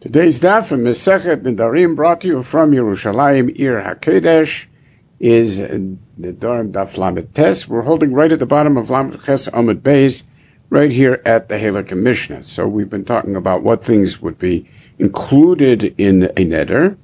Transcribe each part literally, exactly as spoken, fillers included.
Today's daf from Masechet Nedarim, brought to you from Yerushalayim, Ir HaKodesh, is the Nedarim Daf Lamed Tes. We're holding right at the bottom of Lamed Ches Amud Beis, right here at the Halakha Mishnah. So we've been talking about what things would be included in a neder,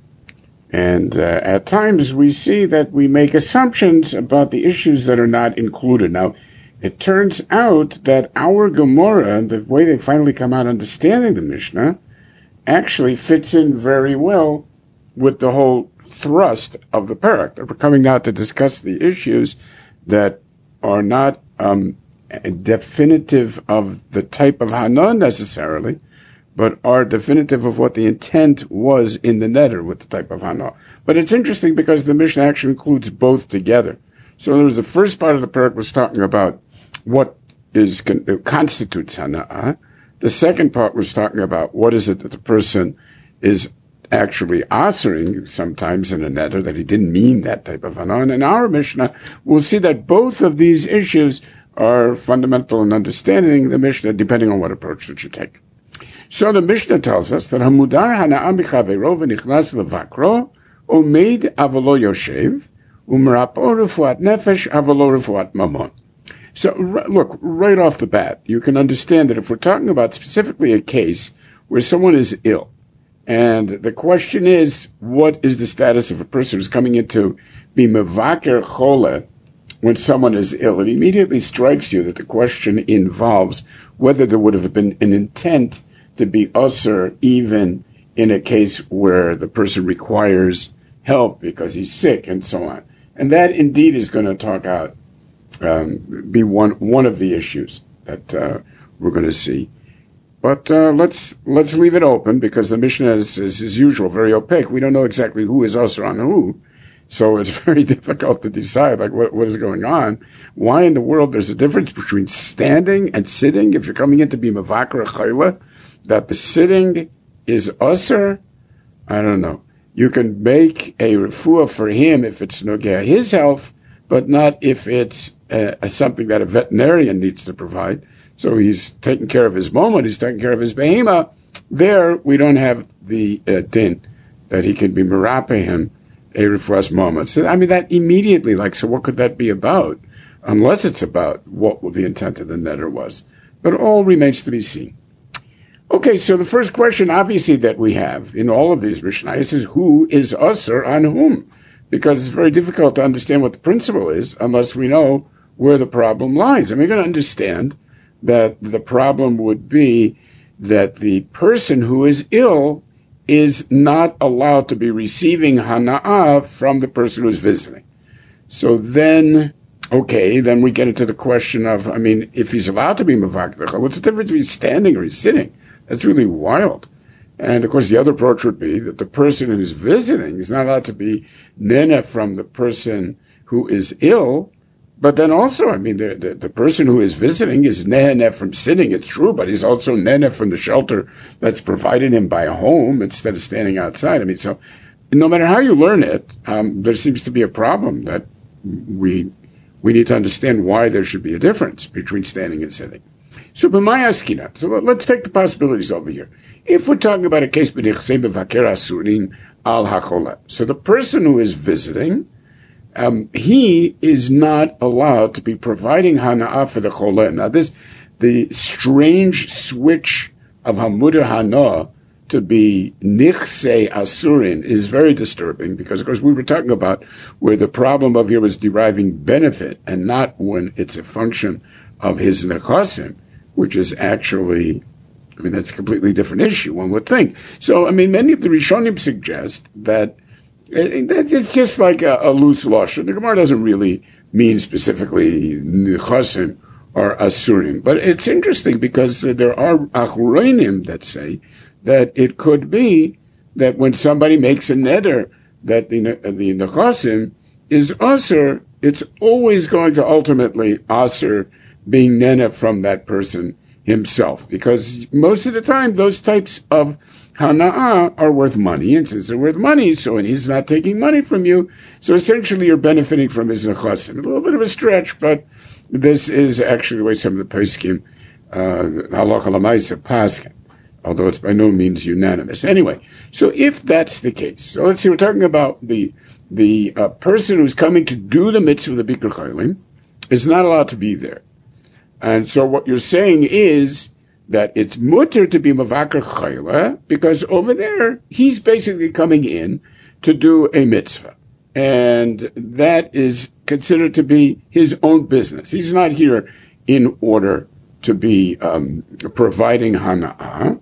and uh, at times we see that we make assumptions about the issues that are not included. Now, it turns out that our Gemara, the way they finally come out understanding the Mishnah, actually fits in very well with the whole thrust of the parak. We're coming now to discuss the issues that are not um, definitive of the type of hana necessarily, but are definitive of what the intent was in the neder with the type of hana. But it's interesting because the Mishnah actually includes both together. So there was the first part of the parak was talking about what is constitutes hana. The second part was talking about what is it that the person is actually answering sometimes in a neder, that he didn't mean that type of hana. And in our Mishnah, we'll see that both of these issues are fundamental in understanding the Mishnah, depending on what approach that you take. So the Mishnah tells us that Hamudar Hana'am B'Chaveiro V'Nichnas Levakro Omeid Avolo Yoshev Umrapo Refuat Nefesh Avolo Refuat Mamon. So, look, right off the bat, you can understand that if we're talking about specifically a case where someone is ill, and the question is, what is the status of a person who's coming in to be mevaker chole when someone is ill? It immediately strikes you that the question involves whether there would have been an intent to be usher even in a case where the person requires help because he's sick and so on. And that indeed is going to talk out Um, be one one of the issues that uh, we're going to see, but uh, let's let's leave it open because the Mishnah is, is as usual very opaque. We don't know exactly who is also on who, so it's very difficult to decide like what, what is going on. Why in the world there's a difference between standing and sitting? If you're coming in to be mavakar chayla, that the sitting is usher, I don't know. You can make a refuah for him if it's nogea his health, but not if it's uh, something that a veterinarian needs to provide. So he's taking care of his moment, he's taking care of his behema. There, we don't have the uh, din that he can be merape him a refuas moment. So, I mean, that immediately, like, so what could that be about? Unless it's about what the intent of the neder was. But it all remains to be seen. Okay, so the first question, obviously, that we have in all of these Mishnayos is who is usher on whom? Because it's very difficult to understand what the principle is unless we know where the problem lies. And we're going to understand that the problem would be that the person who is ill is not allowed to be receiving hana'ah from the person who's visiting. So then, okay, then we get into the question of, I mean, if he's allowed to be mavakdach, what's the difference between standing or he's sitting? That's really wild. And, of course, the other approach would be that the person who's visiting is not allowed to be nene from the person who is ill. But then also, I mean, the, the, the person who is visiting is nene from sitting, it's true, but he's also nene from the shelter that's provided him by a home instead of standing outside. I mean, so no matter how you learn it, um, there seems to be a problem that we we need to understand why there should be a difference between standing and sitting. So, b'mayaskina. So let's take the possibilities over here. If we're talking about a case b'nechsei bevaker asurin al hachola, so the person who is visiting, um, he is not allowed to be providing hana'ah for the chola. Now, this the strange switch of hamuder hana to be nichsei asurin is very disturbing because, of course, we were talking about where the problem of here was deriving benefit and not when it's a function of his nechasim, which is actually, I mean, that's a completely different issue, one would think. So, I mean, many of the Rishonim suggest that it's just like a, a loose lashon. The Gemara doesn't really mean specifically nechasim or asurim. But it's interesting because there are achuronim that say that it could be that when somebody makes a neder that the, the nechasim is asur, it's always going to ultimately asur being nene from that person himself, because most of the time those types of hana'ah are worth money, and since they're worth money, so and he's not taking money from you, so essentially you're benefiting from his nechasim. A little bit of a stretch, but this is actually the way some of the poskim, uh, halacha l'maaseh paskin, although it's by no means unanimous. Anyway, so if that's the case, so let's see, we're talking about the the uh, person who's coming to do the mitzvah of the Bikur Cholim is not allowed to be there. And so what you're saying is that it's mutter to be mavakar chayla, because over there, he's basically coming in to do a mitzvah. And that is considered to be his own business. He's not here in order to be um, providing hana'ah.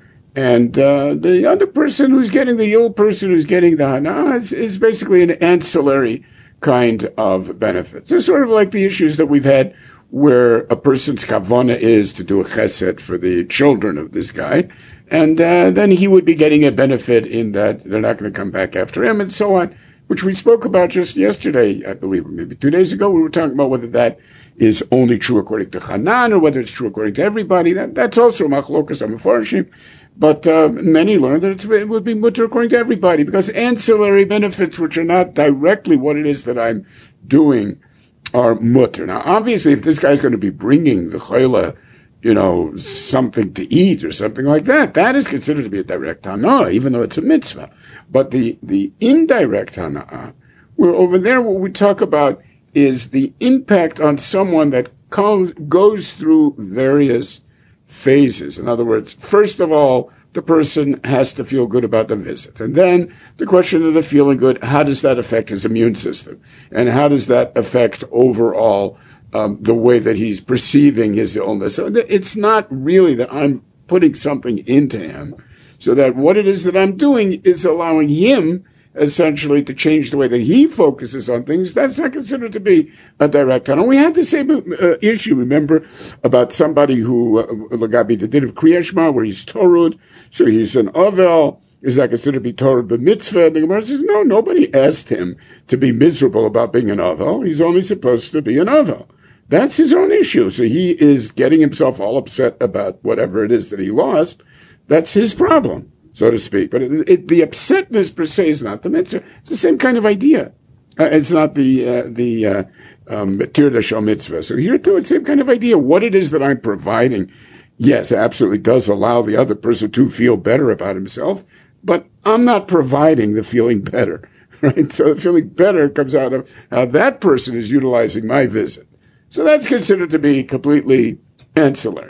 And uh, the other person who's getting, the old person who's getting the hana'ah is, is basically an ancillary kind of benefit. So sort of like the issues that we've had where a person's kavana is to do a chesed for the children of this guy, and uh, then he would be getting a benefit in that they're not going to come back after him, and so on, which we spoke about just yesterday, I believe, maybe two days ago. We were talking about whether that is only true according to Hanan or whether it's true according to everybody. That, that's also machlokas hamefarshim, but uh, many learn that it's, it would be mutter according to everybody, because ancillary benefits, which are not directly what it is that I'm doing, are mutter. Now, obviously, if this guy's going to be bringing the chayla, you know, something to eat or something like that, that is considered to be a direct hana'ah, even though it's a mitzvah. But the, the indirect hana'ah, where over there what we talk about is the impact on someone that comes, goes through various phases. In other words, first of all, the person has to feel good about the visit. And then the question of the feeling good, how does that affect his immune system? And how does that affect overall um, the way that he's perceiving his illness? So it's not really that I'm putting something into him, so that what it is that I'm doing is allowing him essentially to change the way that he focuses on things. That's not considered to be a direct tunnel. We had the same uh, issue, remember, about somebody who, uh, Lagabi, the din of Kriya Shema, where he's Torud, so he's an Ovel. Is that considered to be Torud b'mitzvah? And the Gemara says, no, nobody asked him to be miserable about being an Ovel. He's only supposed to be an Ovel. That's his own issue. So he is getting himself all upset about whatever it is that he lost. That's his problem, so to speak. But it, it, the upsetness per se is not the mitzvah. It's the same kind of idea. Uh, it's not the uh, the uh, um, tir shel mitzvah. So here too, it's the same kind of idea. What it is that I'm providing, yes, it absolutely does allow the other person to feel better about himself, but I'm not providing the feeling better, right? So the feeling better comes out of how that person is utilizing my visit. So that's considered to be completely ancillary.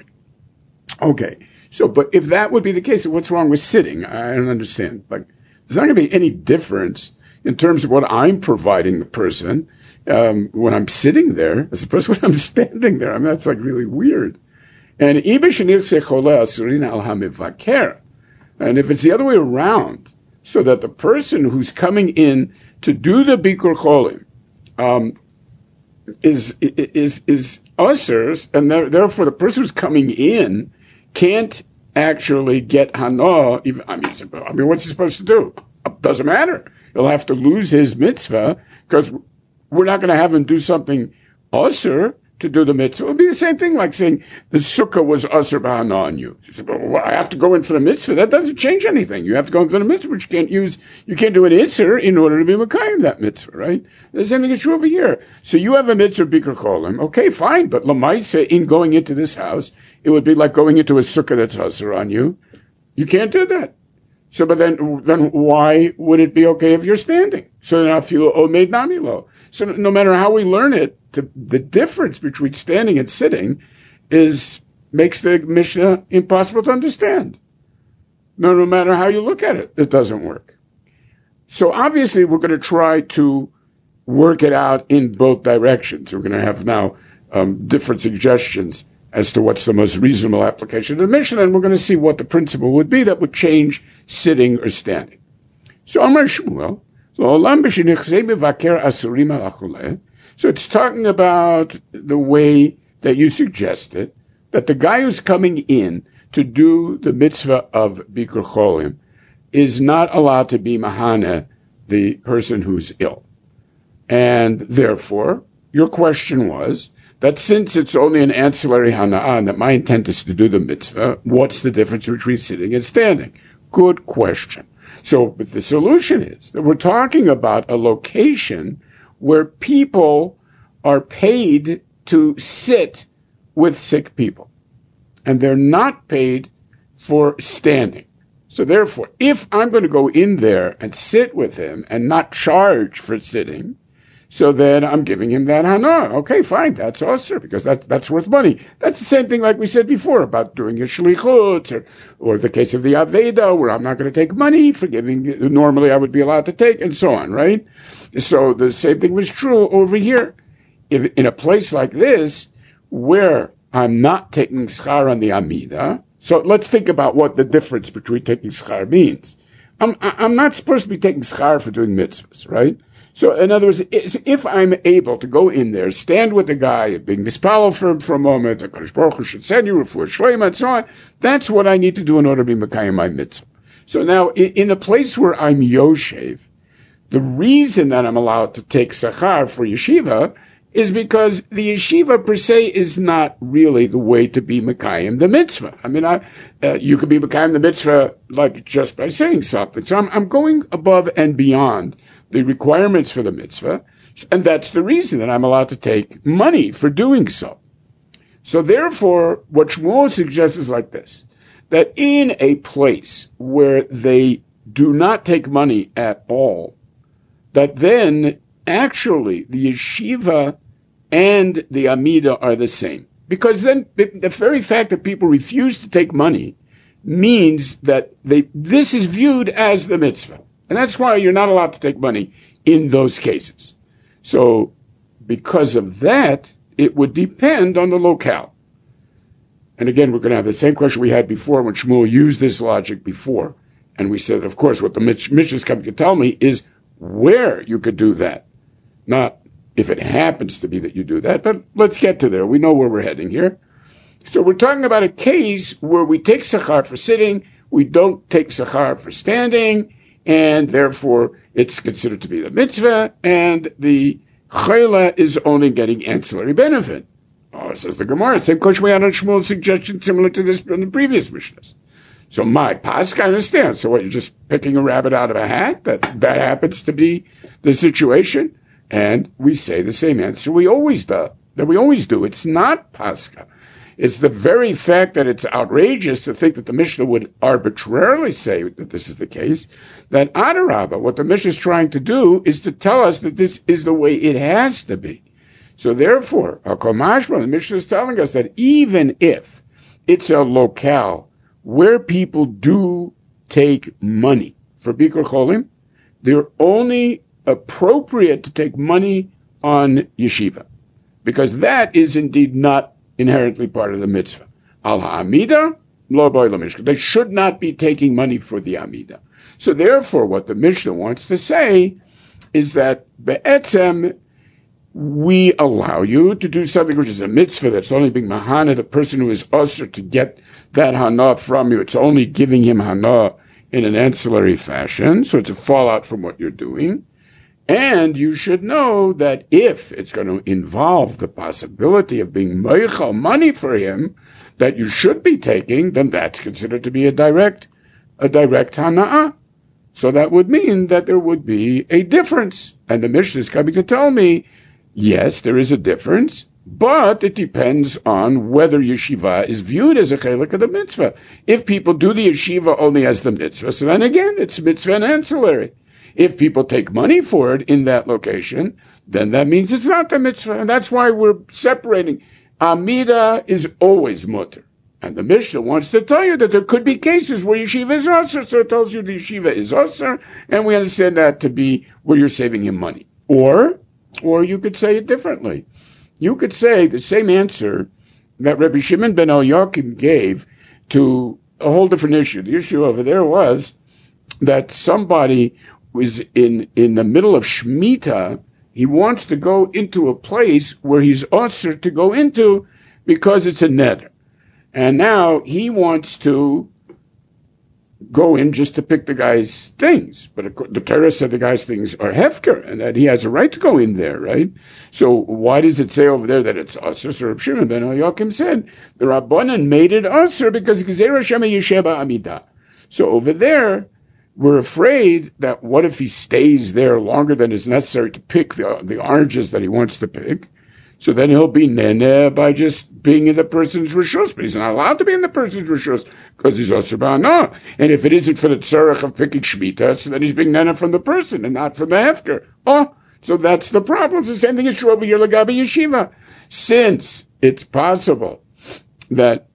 Okay. So, but if that would be the case, what's wrong with sitting? I don't understand. Like, there's not going to be any difference in terms of what I'm providing the person um, when I'm sitting there as opposed to when I'm standing there. I mean, that's like really weird. And even and if it's the other way around, so that the person who's coming in to do the Bikur Cholim um, is is is users, and therefore the person who's coming in can't actually get hana. Even, I mean, I mean, what's he supposed to do? It doesn't matter. He'll have to lose his mitzvah because we're not going to have him do something usher to do the mitzvah. It would be the same thing like saying the sukkah was usher b'hana on you. You say, well, I have to go in for the mitzvah. That doesn't change anything. You have to go in for the mitzvah, but you can't use, you can't do an isser in order to be makayim that mitzvah, right? The same thing is true over here. So you have a mitzvah Bikur Cholim. Okay, fine, but lamaisa, in going into this house, it would be like going into a sukkah that's usher on you. You can't do that. So, but then, then why would it be okay if you're standing? So then I feel omeid namilo. So no matter how we learn it, to, the difference between standing and sitting is, makes the Mishnah impossible to understand. No, no matter how you look at it, it doesn't work. So obviously we're going to try to work it out in both directions. We're going to have now um, different suggestions as to what's the most reasonable application of the Mishnah, and we're going to see what the principle would be that would change sitting or standing. So Amar Shmuel, so it's talking about the way that you suggested, that the guy who's coming in to do the mitzvah of Bikur Cholim is not allowed to be mahana, the person who's ill. And therefore, your question was that since it's only an ancillary hana'ah, and that my intent is to do the mitzvah, what's the difference between sitting and standing? Good question. So, but the solution is that we're talking about a location where people are paid to sit with sick people. And they're not paid for standing. So therefore, if I'm going to go in there and sit with him and not charge for sitting, so then I'm giving him that hana. Okay, fine, that's osir, because that's, that's worth money. That's the same thing like we said before about doing a shlichut, or, or the case of the Aveda, where I'm not going to take money for giving, normally I would be allowed to take, and so on, right? So the same thing was true over here. If in a place like this, where I'm not taking schar on the Amida, so let's think about what the difference between taking schar means. I'm, I'm not supposed to be taking schar for doing mitzvahs, right? So, in other words, if I'm able to go in there, stand with the guy, being mispalel for him for a moment, the Kadosh Baruch Hu should send you refuah shleima and so on, that's what I need to do in order to be mekayem my mitzvah. So now, in a place where I'm yoshev, the reason that I'm allowed to take sachar for yeshiva is because the yeshiva per se is not really the way to be mekayem the mitzvah. I mean, I, uh, you could be mekayem the mitzvah like just by saying something. So I'm, I'm going above and beyond the requirements for the mitzvah, and that's the reason that I'm allowed to take money for doing so. So therefore, what Shmuel suggests is like this, that in a place where they do not take money at all, that then actually the yeshiva and the Amida are the same. Because then the very fact that people refuse to take money means that they this is viewed as the mitzvah. And that's why you're not allowed to take money in those cases. So because of that, it would depend on the locale. And again, we're going to have the same question we had before when Shmuel used this logic before. And we said, of course, what the Mishnah is coming to tell me is where you could do that. Not if it happens to be that you do that, but let's get to there. We know where we're heading here. So we're talking about a case where we take sachar for sitting, we don't take sachar for standing, and therefore it's considered to be the mitzvah, and the chayla is only getting ancillary benefit. Oh, says the Gemara, same question we had on Shmuel's suggestion, similar to this in the previous Mishnahs. So my Pascha, I understand. So what, you're just picking a rabbit out of a hat? That, that happens to be the situation? And we say the same answer we always do, that we always do. It's not Pascha. It's the very fact that it's outrageous to think that the Mishnah would arbitrarily say that this is the case, that Adarabah, what the Mishnah is trying to do is to tell us that this is the way it has to be. So therefore, the Mishnah is telling us that even if it's a locale where people do take money for Bikur Cholim, they're only appropriate to take money on yeshiva, because that is indeed not inherently part of the mitzvah. Al ha'amida, lo boy lo mishka. They should not be taking money for the amida. So therefore, what the Mishnah wants to say is that be'etzem, we allow you to do something which is a mitzvah that's only being mahana, the person who is usher to get that hana from you. It's only giving him hana in an ancillary fashion. So it's a fallout from what you're doing. And you should know that if it's going to involve the possibility of being meichel money for him that you should be taking, then that's considered to be a direct, a direct hana'ah. So that would mean that there would be a difference. And the Mishnah is coming to tell me, yes, there is a difference, but it depends on whether yeshiva is viewed as a chelik of the mitzvah. If people do the yeshiva only as the mitzvah, so then again, it's mitzvah and ancillary. If people take money for it in that location, then that means it's not the mitzvah. And that's why we're separating. Amida is always mutter. And the Mishnah wants to tell you that there could be cases where yeshiva is osir. So it tells you the yeshiva is osir. And we understand that to be where you're saving him money. Or, or you could say it differently. You could say the same answer that Rabbi Shimon ben Eliakim gave to a whole different issue. The issue over there was that somebody was in, in the middle of Shemitah. He wants to go into a place where he's osir to go into because it's a neder. And now he wants to go in just to pick the guy's things. But the Torah said the guy's things are hefker and that he has a right to go in there, right? So why does it say over there that it's osir? So Reb Shimon ben Eliakim said the Rabbanan made it osir because Gzeira Shema Yesheba Amidah. So over there, we're afraid that what if he stays there longer than is necessary to pick the, the oranges that he wants to pick? So then he'll be nene by just being in the person's rishus, but he's not allowed to be in the person's rishus because he's also ba'ana. And if it isn't for the tzarech of picking shmita, so then he's being nene from the person and not from the hefker. Oh, so that's the problem. It's the same thing as true over here, lagabi yeshiva. Since it's possible that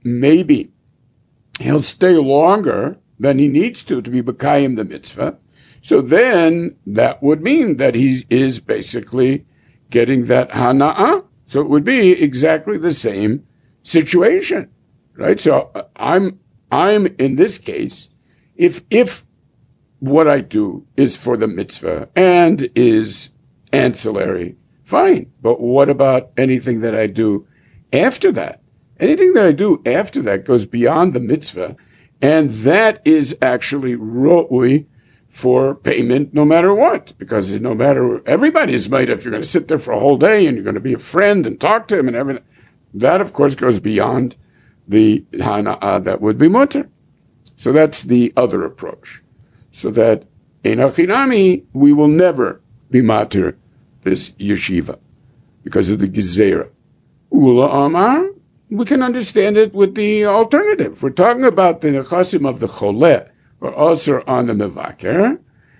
maybe he'll stay longer than he needs to to be b'kayim the mitzvah, so then that would mean that he is basically getting that hana'ah. So it would be exactly the same situation, right? So I'm, I'm in this case, if, if what I do is for the mitzvah and is ancillary, fine. But what about anything that I do after that? Anything that I do after that goes beyond the mitzvah, and that is actually ro'ui for payment no matter what, because no matter, everybody is made, if you're going to sit there for a whole day and you're going to be a friend and talk to him and everything, that of course goes beyond the hana'ah that would be mutter. So that's the other approach. So that in Achinami, we will never be matir this yeshiva because of the gezerah. Ula amar, we can understand it with the alternative. We're talking about the nechasim of the choleh, or also on the mevaker.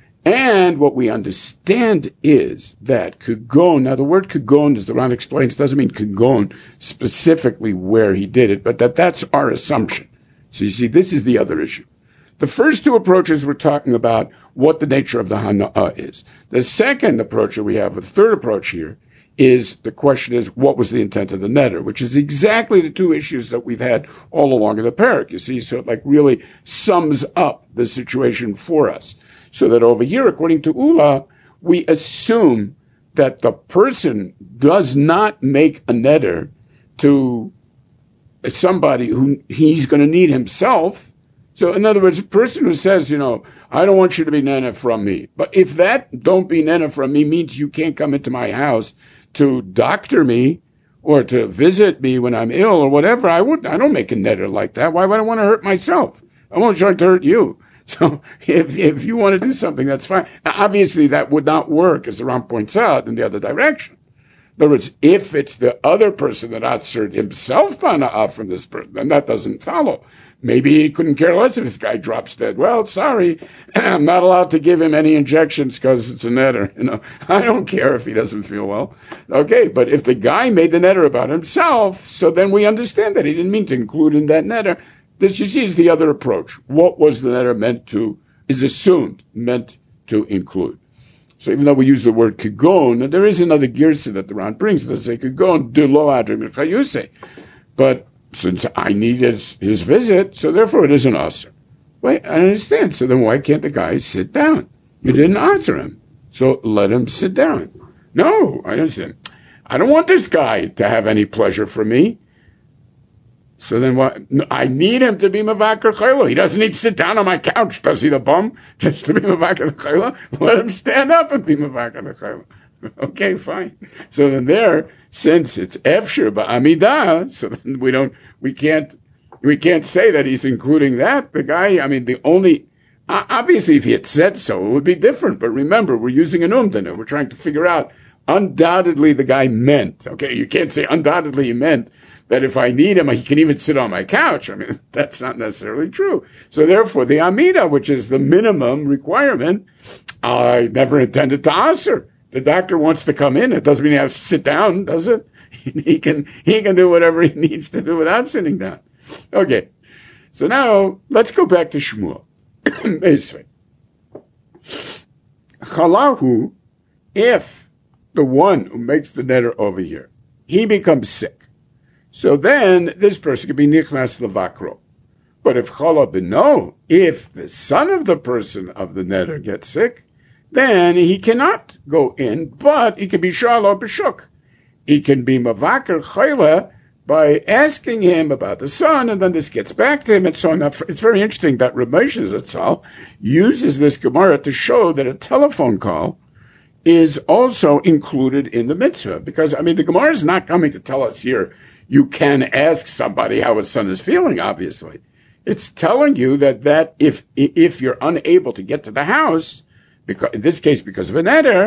And what we understand is that kugon, now the word kugon, as the Ran explains, doesn't mean kugon specifically where he did it, but that that's our assumption. So you see, this is the other issue. The first two approaches we're talking about what the nature of the hana'ah is. The second approach that we have, the third approach here, is the question is, what was the intent of the netter, which is exactly the two issues that we've had all along in the parak, you see, so it like really sums up the situation for us. So that over here, according to Ula, we assume that the person does not make a netter to somebody who he's going to need himself. So in other words, a person who says, you know, I don't want you to be nana from me. But if that don't be nana from me means you can't come into my house to doctor me or to visit me when I'm ill or whatever, I would, I don't make a netter like that. Why would I want to hurt myself? I won't try to hurt you. So if, if you want to do something, that's fine. Now, obviously that would not work, as the Ram points out, in the other direction. In other words, if it's the other person that answered himself pana'ah from this person, then that doesn't follow. Maybe he couldn't care less if this guy drops dead. Well, sorry, I'm not allowed to give him any injections because it's a netter. You know, I don't care if he doesn't feel well. Okay, but if the guy made the netter about himself, so then we understand that he didn't mean to include in that netter. This, you see, is the other approach. What was the netter meant to, is assumed, meant to include. So even though we use the word kigon, there is another girsa that the Ran brings that say kigon de lo adrim chayuse. But since I need his, his visit, so therefore it isn't usher. Wait, I understand. So then why can't the guy sit down? You didn't answer him. So let him sit down. No, I understand. I don't want this guy to have any pleasure from me. So then what? No, I need him to be Mavakar Chayla. He doesn't need to sit down on my couch, does he, the bum? Just to be Mavakar Chayla? Let him stand up and be Mavakar Chayla. Okay, fine. So then there, since it's Efshir ba'amidah, so then we don't, we can't, we can't say that he's including that. The guy, I mean, the only, obviously if he had said so, it would be different. But remember, we're using an umdana. We're trying to figure out, undoubtedly the guy meant, okay, you can't say undoubtedly he meant that if I need him, he can even sit on my couch. I mean, that's not necessarily true. So therefore, the Amida, which is the minimum requirement, I never intended to answer. The doctor wants to come in. It doesn't mean he has to sit down, does it? He can, he can do whatever he needs to do without sitting down. Okay. So now, let's go back to Shmuel. Chalahu, if the one who makes the netter over here, he becomes sick. So then, this person could be nichnas levakro. But if chala beno, if the son of the person of the netter gets sick, then he cannot go in, but he can be shalo b'shuk. He can be mavakar chayla by asking him about the son, and then this gets back to him, and so on. It's very interesting that Reb Moshe Zatzal uses this Gemara to show that a telephone call is also included in the mitzvah. Because, I mean, the Gemara is not coming to tell us here, you can ask somebody how his son is feeling, obviously. It's telling you that, that if, if you're unable to get to the house, because, in this case because of an eder,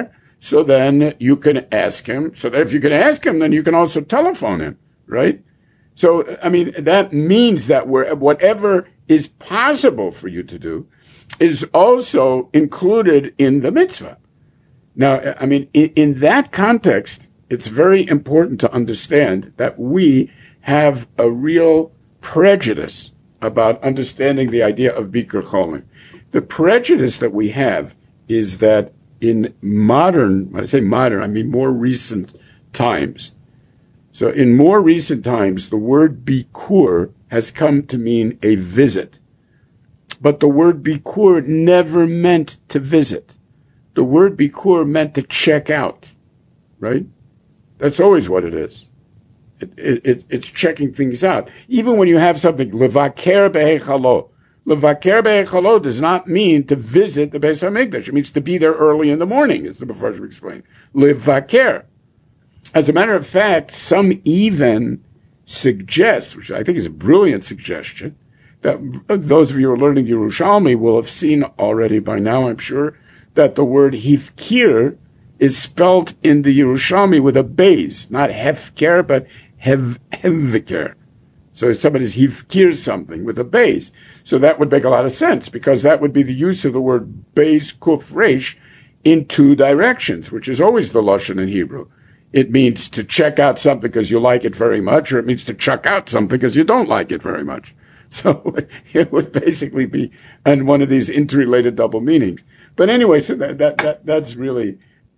so then you can ask him. So that if you can ask him, then you can also telephone him, right? So, I mean, that means that we're, whatever is possible for you to do is also included in the mitzvah. Now, I mean, in, in that context, it's very important to understand that we have a real prejudice about understanding the idea of Bikur Cholim. The prejudice that we have is that in modern, when I say modern, I mean more recent times. So in more recent times, the word Bikur has come to mean a visit. But the word Bikur never meant to visit. The word Bikur meant to check out, right? That's always what it is. It, it, it, it's checking things out. Even when you have something, levaker be'echalo. Levaker be'echalo does not mean to visit the Beis HaMikdash. It means to be there early in the morning, as the Mefarshim explained. Levaker. As a matter of fact, some even suggest, which I think is a brilliant suggestion, that those of you who are learning Yerushalmi will have seen already by now, I'm sure, that the word hifkir is spelled in the Yerushalmi with a beis, not hefker, but hev, hevker. So if somebody's hifkir something with a beis. So that would make a lot of sense, because that would be the use of the word beis kuf resh in two directions, which is always the lashon in Hebrew. It means to check out something because you like it very much, or it means to chuck out something because you don't like it very much. So it would basically be on one of these interrelated double meanings. But anyway, so that, that, that that's really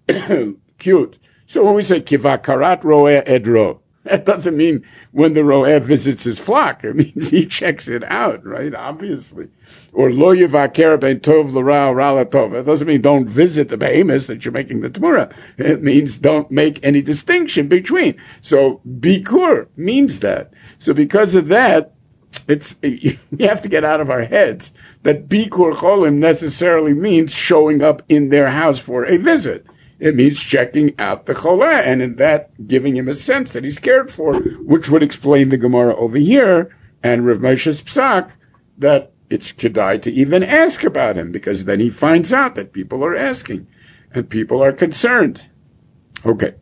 cute. So when we say kivakarat roeh edro, that doesn't mean when the roeh visits his flock. It means he checks it out, right? Obviously. Or lo yivaker ben tov l'ra ra latov. It doesn't mean don't visit the behemoths that you're making the Tamura. It means don't make any distinction between. So bikur means that. So because of that, it's, we have to get out of our heads that Bikur Cholim necessarily means showing up in their house for a visit. It means checking out the Cholah, and in that, giving him a sense that he's cared for, which would explain the Gemara over here, and Rav Moshe's Psak, that it's kedai to even ask about him, because then he finds out that people are asking, and people are concerned. Okay.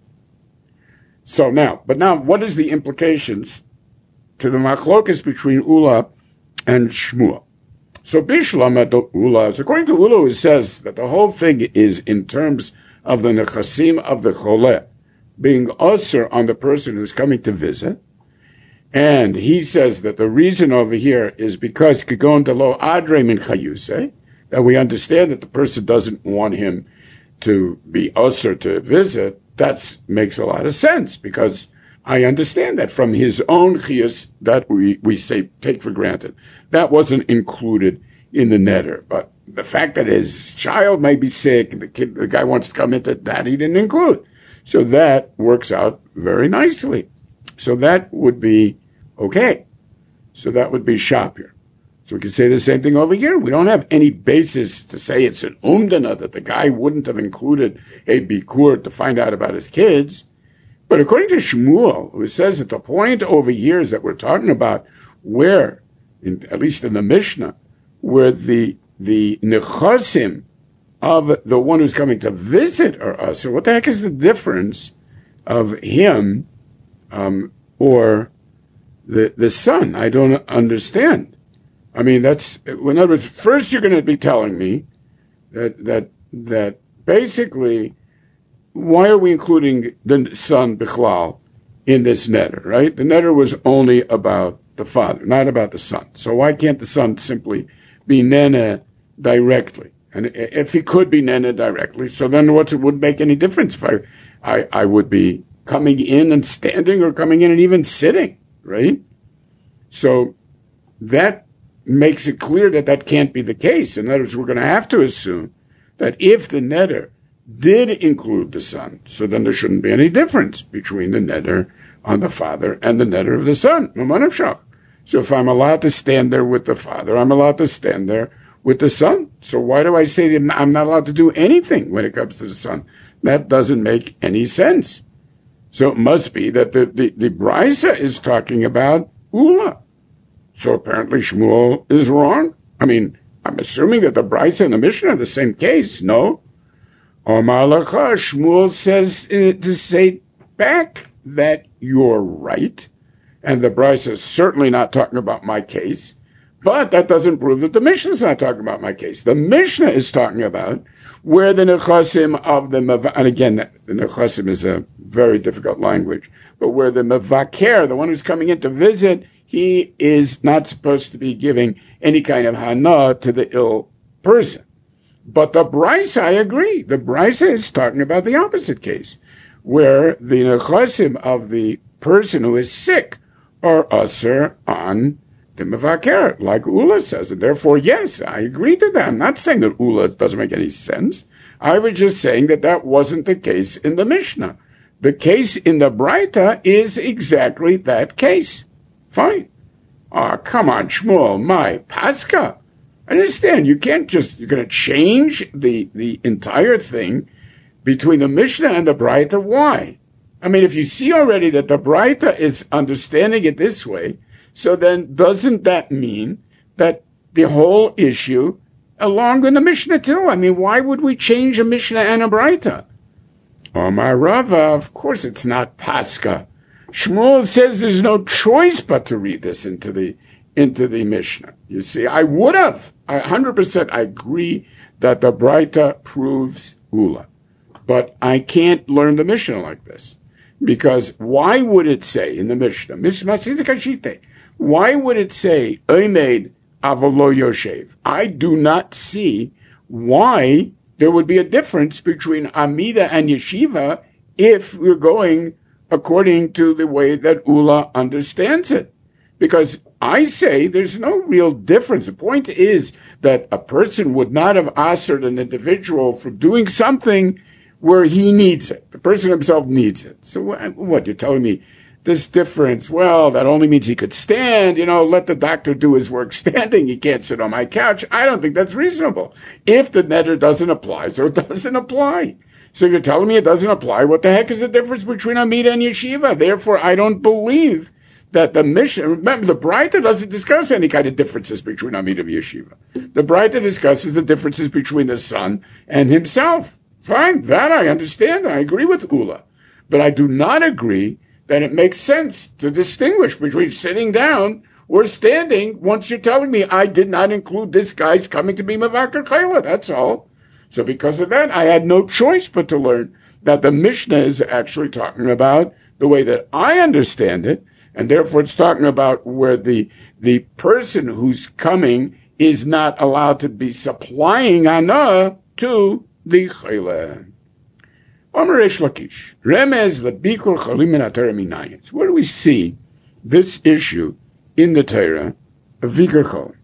So now, but now, what is the implications to the machlokas between Ula and Shmuel? So Bishlam at Ula, so according to Ula, it says that the whole thing is in terms of the nechasim of the choleh being usher on the person who's coming to visit. And he says that the reason over here is because kigon delo adre min chayuse, that we understand that the person doesn't want him to be usher to visit. That makes a lot of sense, because I understand that from his own chiyus that we, we say, take for granted. That wasn't included in the netter. But the fact that his child may be sick, the kid, the guy wants to come into that, he didn't include. So that works out very nicely. So that would be okay. So that would be shapir. So we can say the same thing over here. We don't have any basis to say it's an umdana, that the guy wouldn't have included a bikur to find out about his kids. But according to Shmuel, who says that the point over here is that we're talking about where, in, at least in the Mishnah, where the the nechasim of the one who's coming to visit are us. So what the heck is the difference of him um, or the the son? I don't understand. I mean, that's, in other words, first you're going to be telling me that that that basically, why are we including the son Bichlal in this netter, right? The netter was only about the father, not about the son. So why can't the son simply be nene directly? And if he could be nene directly, so then what would make any difference if I, I, I would be coming in and standing, or coming in and even sitting, right? So that makes it clear that that can't be the case. In other words, we're going to have to assume that if the netter did include the son, so then there shouldn't be any difference between the netter on the father and the netter of the son. So if I'm allowed to stand there with the father, I'm allowed to stand there with the son. So why do I say that I'm not allowed to do anything when it comes to the son? That doesn't make any sense. So it must be that the, the, the Brisa is talking about Ula. So apparently Shmuel is wrong. I mean, I'm assuming that the Brisa and the Mishnah are the same case, no? Omar Lacha, Shmuel says uh, to say back that you're right, and the Brisa is certainly not talking about my case, but that doesn't prove that the Mishnah is not talking about my case. The Mishnah is talking about where the nechasim of the Mev- and again, the nechasim is a very difficult language, but where the mevaker, the one who's coming in to visit, he is not supposed to be giving any kind of hana to the ill person. But the Brisa, I agree, the Brisa is talking about the opposite case, where the nechasim of the person who is sick are aser on the mevaker, like Ula says. And therefore, yes, I agree to that. I'm not saying that Ula doesn't make any sense. I was just saying that that wasn't the case in the Mishnah. The case in the Braita is exactly that case. Fine. Ah, oh, come on, Shmuel, my Pascha. I understand. You can't just, you're going to change the, the entire thing between the Mishnah and the Braita. Why? I mean, if you see already that the Braita is understanding it this way, so then doesn't that mean that the whole issue, along with the Mishnah too? I mean, why would we change a Mishnah and a Braita? Omar Rava, of course it's not Pascha. Shmuel says there's no choice but to read this into the into the Mishnah. You see, I would have. I one hundred percent I agree that the Braita proves Ula. But I can't learn the Mishnah like this. Because why would it say in the Mishnah, why would it say, Omed Avolo Yoshev? I do not see why there would be a difference between Amida and Yeshiva if we're going according to the way that Ula understands it. Because I say there's no real difference. The point is that a person would not have asked an individual for doing something where he needs it. The person himself needs it. So what, you're telling me this difference, well, that only means he could stand, you know, let the doctor do his work standing. He can't sit on my couch. I don't think that's reasonable. If the netter doesn't apply, so it doesn't apply. So you're telling me it doesn't apply. What the heck is the difference between Amida and Yeshiva? Therefore, I don't believe that the Mishnah, remember, the Braita doesn't discuss any kind of differences between Amida and Yeshiva. The Braita discusses the differences between the son and himself. Fine, that I understand. I agree with Ula. But I do not agree that it makes sense to distinguish between sitting down or standing once you're telling me I did not include this guy's coming to be Mavakar Chayla. That's all. So because of that, I had no choice but to learn that the Mishnah is actually talking about the way that I understand it, and therefore it's talking about where the the person who's coming is not allowed to be supplying ana to the Chayla. Omer Reish Lakish, Remez lebikur chalim min haTorah minayin. Where do we see this issue in the Torah of bikur chalim?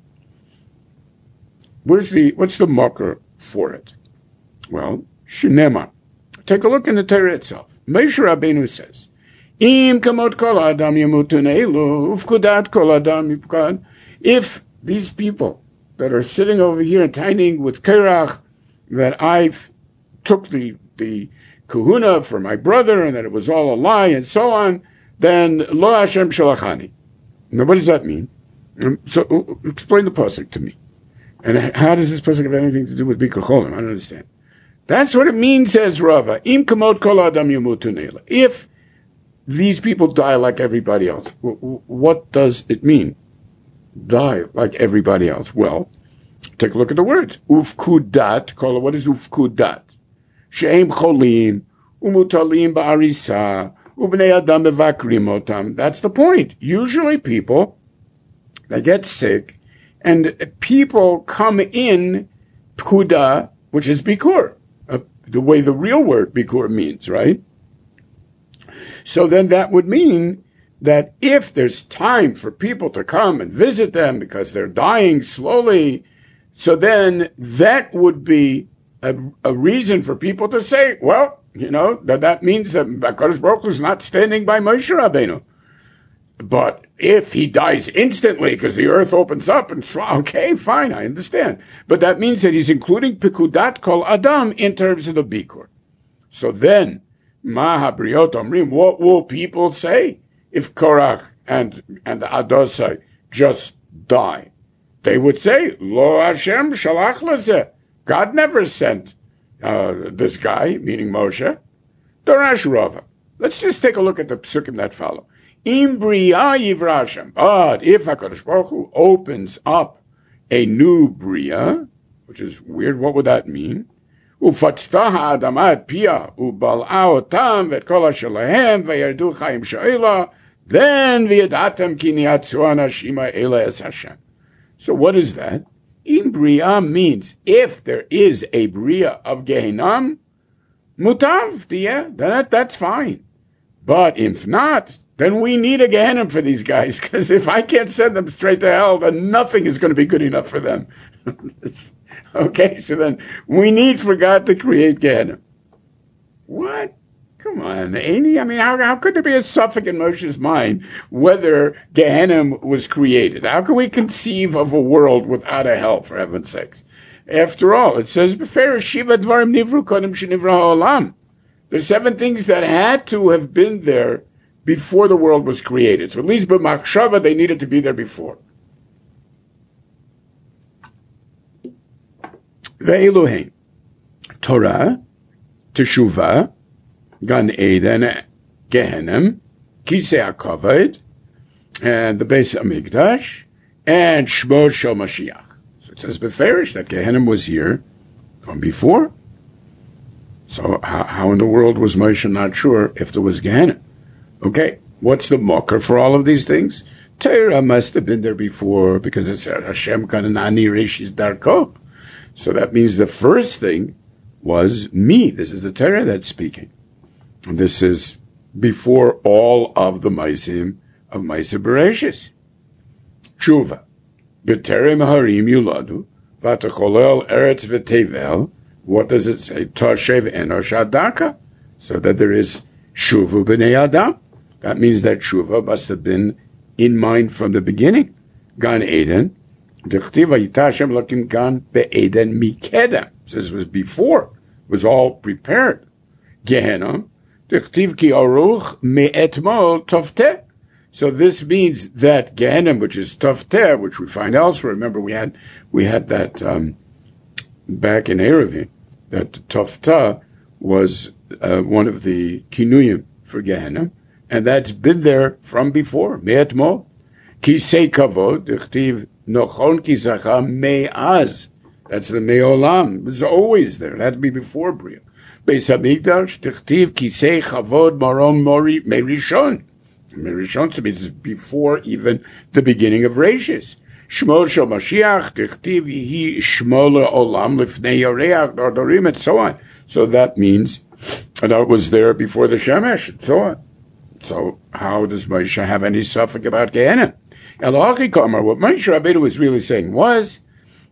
Where's the what's the marker for it? Well, Shnema. Take a look in the Torah itself. Moshe Rabbeinu says, Im kamot kol adam yamutun elu ufkudat kol adam yifkad. If these people that are sitting over here and tining with Kerach, that I took the the kahuna for my brother and that it was all a lie and so on, then lo Hashem shalachani. Now, what does that mean? Um, so, explain the pasuk to me. And how does this pasuk have anything to do with bikur cholim? I don't understand. That's what it means, says Rava. Im kamot kol adam yamutun ela. If these people die like everybody else, what does it mean? Die like everybody else. Well, take a look at the words. Ufkudat, kol, what is ufkudat? She'em cholim, umutalim ba'arisa, ubnei adam mevakrim otam. That's the point. Usually people, they get sick, and people come in pkuda, which is bikur, uh, the way the real word bikur means, right? So then that would mean that if there's time for people to come and visit them because they're dying slowly, so then that would be a, a reason for people to say, well, you know, that, that means that HaKadosh Baruch Hu is not standing by Moshe Rabbeinu. But if he dies instantly because the earth opens up and, okay, fine, I understand. But that means that he's including Pikudat Kol Adam in terms of the Bikur. So then, Ma habriot omrim, what will people say if Korach and, and the Adosai just die? They would say, Lo Hashem shalach lazeh. God never sent uh, this guy, meaning Moshe, Darash Rava. Let's just take a look at the psukim that follow. Im Bria Yivrashem. But if HaKadosh Baruch Hu opens up a new Bria, which is weird, what would that mean? Ufatztaha Adamat Pia, Ubal'a Otam, Vetkol Shalahem, Vayardu Chaim Sha'ila, then V'yadatam Ki Niatzuana Shima Ela Es Hashem. So what is that? Im Bria means if there is a Bria of Gehinnom, Mutav, yeah, that, that's fine. But if not, then we need a Gehenna for these guys, because if I can't send them straight to hell, then nothing is going to be good enough for them. Okay, so then we need for God to create Gehenna. What? Come on, Amy. I mean, how, how could there be a suffix in Moshe's mind whether Gehenna was created? How can we conceive of a world without a hell, for heaven's sakes? After all, it says, Shiva Dvarim Nivru Kodim Shenivra Ha'olam. There's seven things that had to have been there before the world was created. So at least b'machshava, they needed to be there before. Ve'eluhein. Torah, Teshuvah, Gan Eden, Gehenim, Kisei HaKavod, and the Beis HaMikdash, and Shmo Shel Mashiach. So it says beferish that Gehenim was here from before. So how, how in the world was Moshe not sure if there was Gehenna? Okay, what's the mocker for all of these things? Torah must have been there before because it said Hashem kananani reshis darko. So that means the first thing was me. This is the Torah that's speaking. And this is before all of the Maisim of Maisa Bereshis. Tshuva. B'terem harim yuladu v'atacholel eretz v'tevel. What does it say? Toshev enosh adaka. So that there is shuvu b'nei adam. That means that shuva must have been in mind from the beginning. Gan Eden. D'chtiv vayita Hashem Elokim gan be'eden mikedem. Says it was before. It was all prepared. Gehenna. D'chtiv ki aruch me'etmol tofteh. So this means that Gehenna, which is tofteh, which we find elsewhere. Remember, we had we had that um, back in Eruvin, that tofteh was uh, one of the kinuyim for Gehenna. And that's been there from before. Me'etmol. Kisei kavod, d'chtiv nochon kisacha me'az. That's the me'olam. It was always there. It had to be before Bria. Beis HaMikdash, d'chtiv kisei kavod marom mori me'rishon. Me'rishon means before even the beginning of Rashis. Shmo shel Mashiach, d'chtiv yihi shmo le'olam lifnei yoreach, dardarim, and so on. So that means that it was there before the Shemesh, and so on. So how does Moshe have any suffix about Gehenna? Elochi Kamar, what Moshe Rabbeinu was really saying was,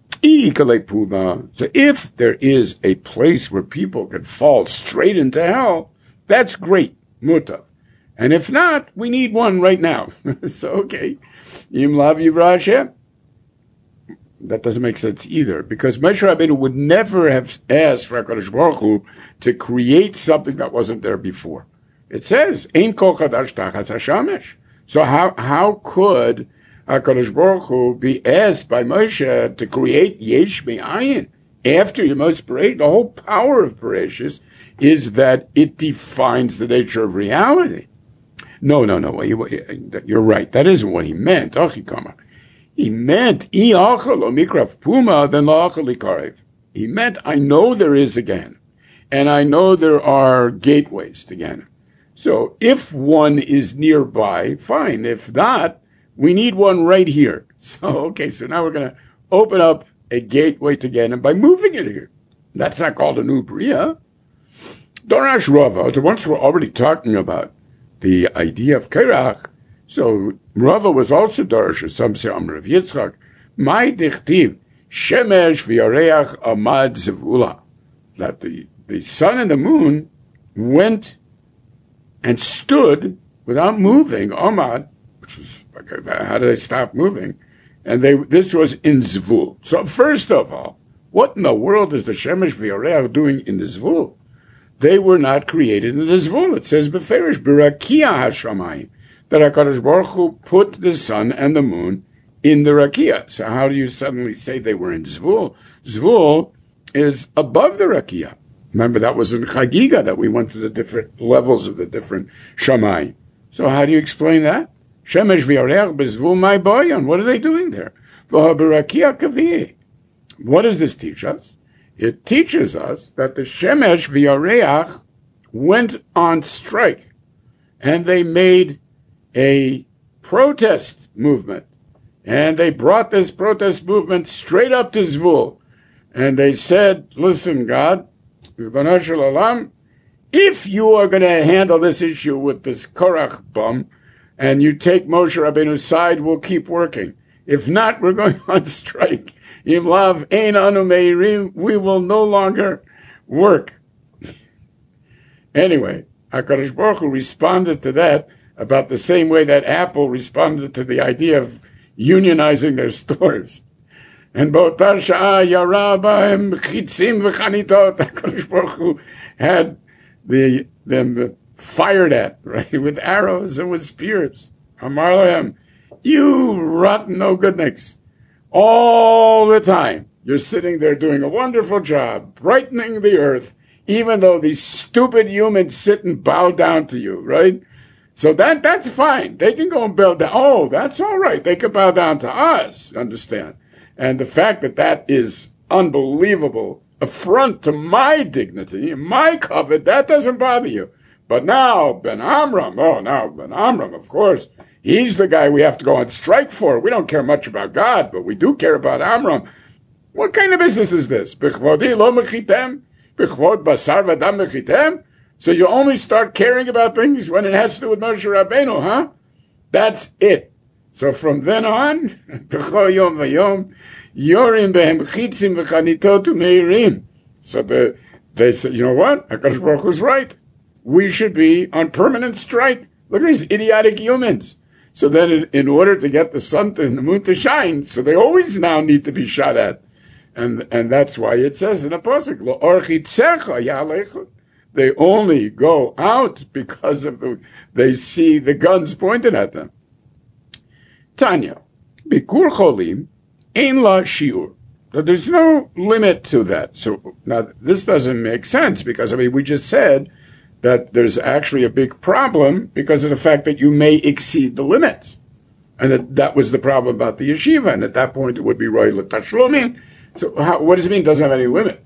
so if there is a place where people could fall straight into hell, that's great, mutav. And if not, we need one right now. So, okay. Yim lav yivra Hashem. That doesn't make sense either, because Moshe Rabbeinu would never have asked for HaKadosh Baruch Hu to create something that wasn't there before. It says, Ein kol chadash tachas hashamesh. So how, how could HaKadosh Baruch Hu be asked by Moshe to create yesh me'ayin after Yemos Bereshis? The whole power of Bereshis is that it defines the nature of reality. No, no, no, you're right. That isn't what he meant. He meant, I achal o mikrav puma, then la achal ikarev. He meant, I know there is a Gehenna, and I know there are gateways to Gehenna. So if one is nearby, fine. If not, we need one right here. So, okay, so now we're going to open up a gateway to Gehenna by moving it here. That's not called a new Bria. Dorash Rava, once we're already talking about the idea of Kerach, so Rava was also Dorash, some say Amr of Yitzchak, my dichtiv, Shemesh v'yareach amad zevula, that the, the sun and the moon went and stood without moving, Amad, which is, okay, how did they stop moving? And they this was in Zvul. So first of all, what in the world is the Shemesh v'yareach doing in the Zvul? They were not created in the Zvul. It says, Beferish b'rakia hashamayim, that HaKadosh Baruch Hu put the sun and the moon in the rakia. So how do you suddenly say they were in Zvul? Zvul is above the rakia. Remember, that was in Chagiga that we went to the different levels of the different Shamayim. So how do you explain that? Shemesh v'yareach bezvul mai boyan. What are they doing there? V'haberakia kavi. What does this teach us? It teaches us that the Shemesh v'yareach went on strike, and they made a protest movement, and they brought this protest movement straight up to Zvul, and they said, listen, God, Ribbono Shel Olam, if you are going to handle this issue with this Korach bum, and you take Moshe Rabbeinu's side, we'll keep working. If not, we're going on strike. Im lav ein anu meirim, we will no longer work. Anyway, HaKadosh Baruch Hu responded to that about the same way that Apple responded to the idea of unionizing their stores. And B'ota Sha'ah yara b'hem chitzim v'chanitot, HaKadosh Baruch Hu had the, them fired at, right, with arrows and with spears. Amar lahem, you rotten no-goodniks. All the time, you're sitting there doing a wonderful job, brightening the earth, even though these stupid humans sit and bow down to you, right? So that that's fine. They can go and bow down. Oh, that's all right. They can bow down to us, understand? And the fact that that is unbelievable affront to my dignity, my covet, that doesn't bother you. But now, Ben Amram, oh, now Ben Amram, of course, he's the guy we have to go on strike for. We don't care much about God, but we do care about Amram. What kind of business is this? B'chvodi lo mechitem? B'chvod basar v'adam mechitem? So you only start caring about things when it has to do with Moshe Rabbeinu, huh? That's it. So from then on, b'chol yom v'yom, yorim behem chitzim v'chanitot u'meirim. So the, they said, you know what? HaKadosh Baruch Hu's right. We should be on permanent strike. Look at these idiotic humans. So then in, in order to get the sun to, and the moon to shine, so they always now need to be shot at. And and that's why it says in the Pasuk, Lo orchitzecha ya'alecha. They only go out because of the, they see the guns pointed at them. Tanya, Bikur cholim, ein la shiur. So there's no limit to that. So now this doesn't make sense because, I mean, we just said that there's actually a big problem because of the fact that you may exceed the limits. And that, that was the problem about the yeshiva. And at that point, it would be roy l'tashlumin. So how, what does it mean? It doesn't have any limit.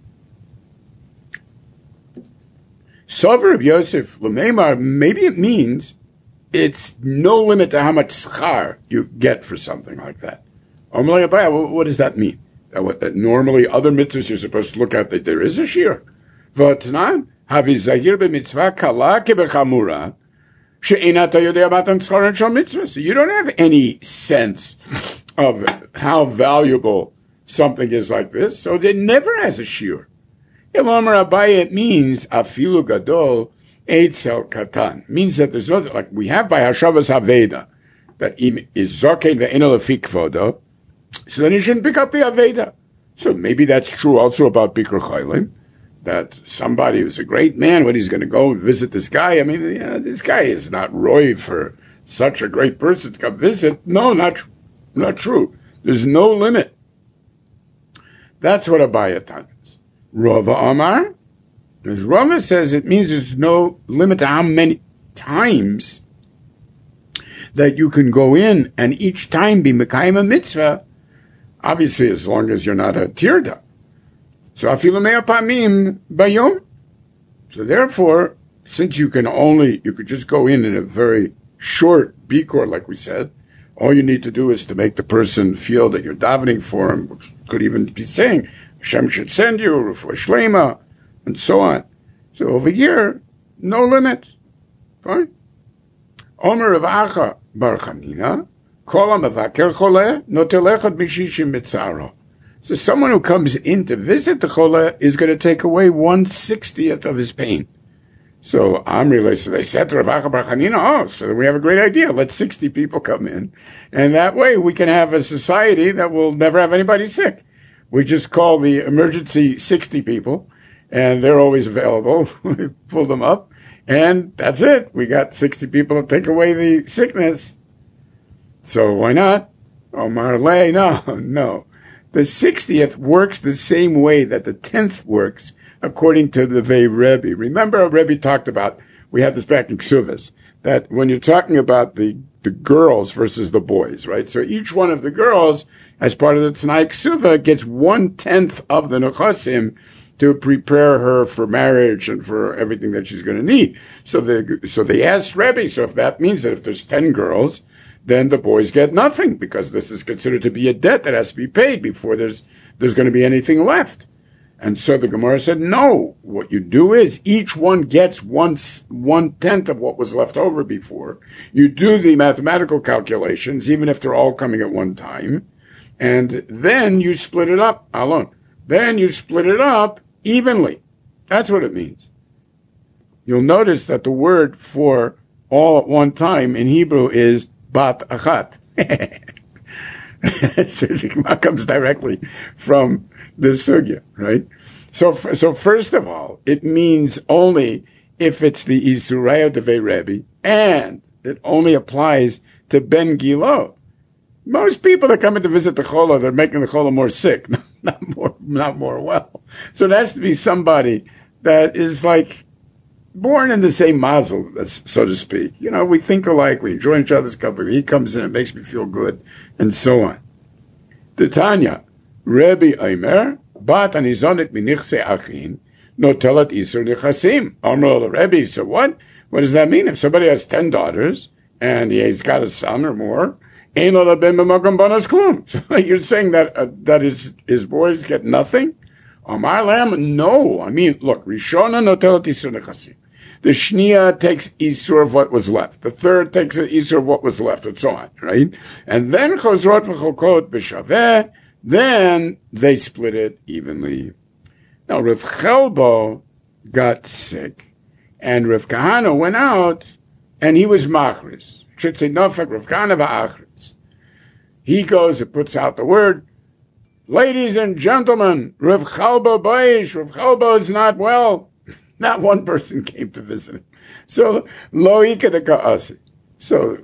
Sover of Yosef L'meimar, maybe it means it's no limit to how much schar you get for something like that. What does that mean? That what, that normally other mitzvahs you're supposed to look at that there is a shir. V'atanan, havizahir b'mitzvah kala kebechamura, she'inata yodea matan schar shal mitzvah. So you don't have any sense of how valuable something is like this, so it never has a shir. It means afilu gadol eitzel katan. Means that there's nothing like we have by Hashavas Haveda that is zokein ve'ena lefi kvodo. So then you shouldn't pick up the Aveda. So maybe that's true also about Bikur Chaylim, that somebody who's a great man, when he's going to go and visit this guy, I mean, you know, this guy is not roy for such a great person to come visit. No, not not true. There's no limit. That's what Abaya means. Rava Amar, as Rava says, it means there's no limit to how many times that you can go in and each time be Mekayim a mitzvah, obviously as long as you're not a tirda. So afilu mea pamim bayom. So therefore, since you can only, you could just go in in a very short bikor, like we said, all you need to do is to make the person feel that you're davening for him, which could even be saying, Hashem should send you, refuah shlema, and so on. So over here, no limit. Fine. Omer of Acha bar Chanina, kol ha'mevaker choleh, notelech ad mishishim mitzaro. So someone who comes in to visit the choleh is going to take away one sixtieth of his pain. So Amri, so they said to Rav Acha bar Chanina, oh, so we have a great idea. Let sixty people come in. And that way we can have a society that will never have anybody sick. We just call the emergency sixty people, and they're always available. We pull them up, and that's it. We got sixty people to take away the sickness. So why not? Omar Lay, no, no. The sixtieth works the same way that the tenth works according to the Vei Rebbe. Remember, our Rebbe talked about, we had this back in Ksuvas, that when you're talking about the, the girls versus the boys, right? So each one of the girls, as part of the Tanai Ksuva, gets one-tenth of the Nechasim to prepare her for marriage and for everything that she's going to need. So they, so they asked Rebbe, so if that means that if there's ten girls, then the boys get nothing, because this is considered to be a debt that has to be paid before there's, there's going to be anything left. And so the Gemara said, no, what you do is each one gets one, one-tenth of what was left over before. You do the mathematical calculations, even if they're all coming at one time, and then you split it up, alone. Then you split it up evenly. That's what it means. You'll notice that the word for all at one time in Hebrew is bat achat. So it comes directly from the sugya, right? So, so first of all, it means only if it's the Isuraya Devei Rebbe, and it only applies to Ben Gilo. Most people that come in to visit the Chola, they're making the Chola more sick, not more, not more well. So it has to be somebody that is like born in the same mazel, so to speak. You know, we think alike, we enjoy each other's company. He comes in, it makes me feel good, and so on. The Tanya, Rebbe Aimer, Bat anizonet minichse achin, no telat isur nichasim. Amro the Rebbe, so what? What does that mean? If somebody has ten daughters, and he's got a son or more, ein lo ben b'makom banos klum. So you're saying that, uh, that his, his boys get nothing? Amar lam, no. I mean, look, Rishona no telat isur nichasim. The Shnia takes Isur of what was left. The third takes an Isur of what was left, and so on, right? And then Chozrot v'cholkot b'shaveh, then they split it evenly. Now, Rav Chelbo got sick, and Rav Kahana went out, and he was machris. Should say nofek Rav Kahana v'achris. He goes and puts out the word, ladies and gentlemen, Rav Chelbo baish, Rav Chelbo is not well. Not one person came to visit him. So, lo ikadaka. So,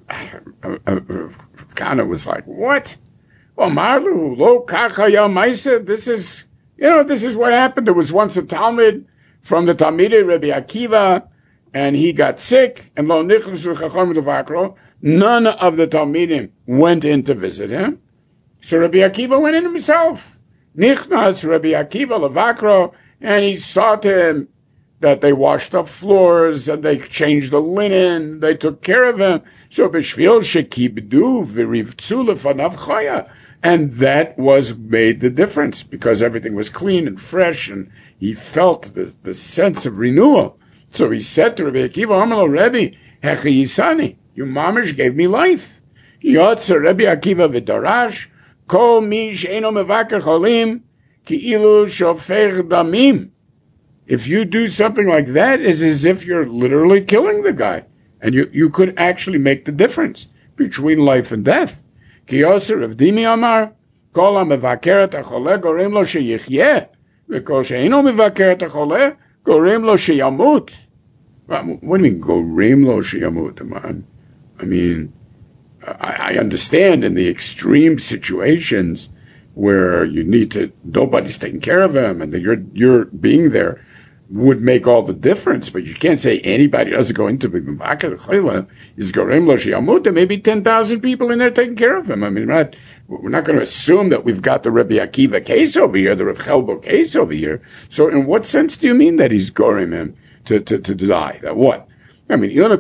Kana was like, what? Well, Marlu, lo kakaya maisa. This is, you know, this is what happened. There was once a Talmud from the Talmidei Rabbi Akiva, and he got sick, and lo nichnasu chacham levakro. None of the Talmidim went in to visit him. So Rabbi Akiva went in himself. Nichnas Rabbi Akiva levakro, and he saw to him that they washed up floors and they changed the linen, they took care of him. So b'shvil shekibdu v'rivtzu lefanav chaya. And that was made the difference, because everything was clean and fresh, and he felt the, the sense of renewal. So he said to Rabbi Akiva, Amalo Rebbe, hechi yisani, you mamish gave me life. Yotzer Rabbi Akiva v'darash, kol mi she'eno mevaker cholim, ki ilu shofech damim. If you do something like that, it's as if you're literally killing the guy. And you, you could actually make the difference between life and death. Ki yoser of Dimi Amar, kol ha-mevaker et ha-choleh gorem lo sheyichyeh, v'kol she'eino mevaker et ha-choleh gorem lo sheyamut. What do you mean, gorem lo sheyamut, man? I mean, I, I understand in the extreme situations where you need to, nobody's taking care of him, and you're, you're being there would make all the difference, but you can't say anybody doesn't go into the Chayla is Gorem Lo Sheyamut. There may be ten thousand people in there taking care of him. I mean, we're not, we're not going to assume that we've got the Rabbi Akiva case over here, the Rav Chelbo case over here. So in what sense do you mean that he's Gorem him to, to, to die? That what? I mean, so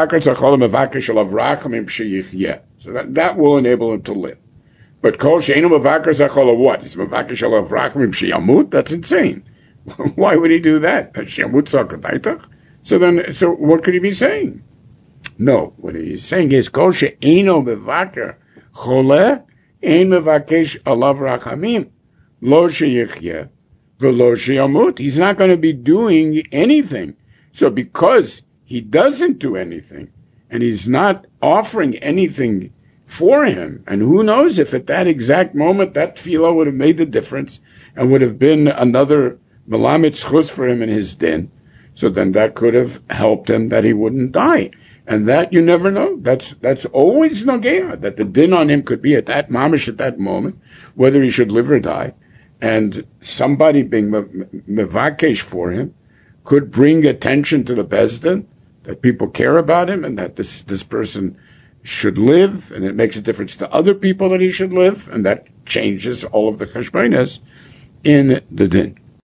that, that will enable him to live. But Kol She'enu Mevaker Zachol what? Is Mevaker Shalav Rachmim Sheyamut? That's insane. Why would he do that? So then, so what could he be saying? No, what he's saying is, Kol she'eino mevaker choleh, ein mevakesh alav rachamim, lo sheyichye, v'lo sheyamut. He's not going to be doing anything. So because he doesn't do anything, and he's not offering anything for him, and who knows if at that exact moment that tefillah would have made the difference, and would have been another Melamed Chus for him in his din, so then that could have helped him that he wouldn't die. And that you never know. That's that's always Nogea, that the din on him could be at that mamish at that moment, whether he should live or die. and somebody being mevakesh for him could bring attention to the Bezdin that people care about him and that this, this person should live, and it makes a difference to other people that he should live, and that changes all of the cheshbonos in the din.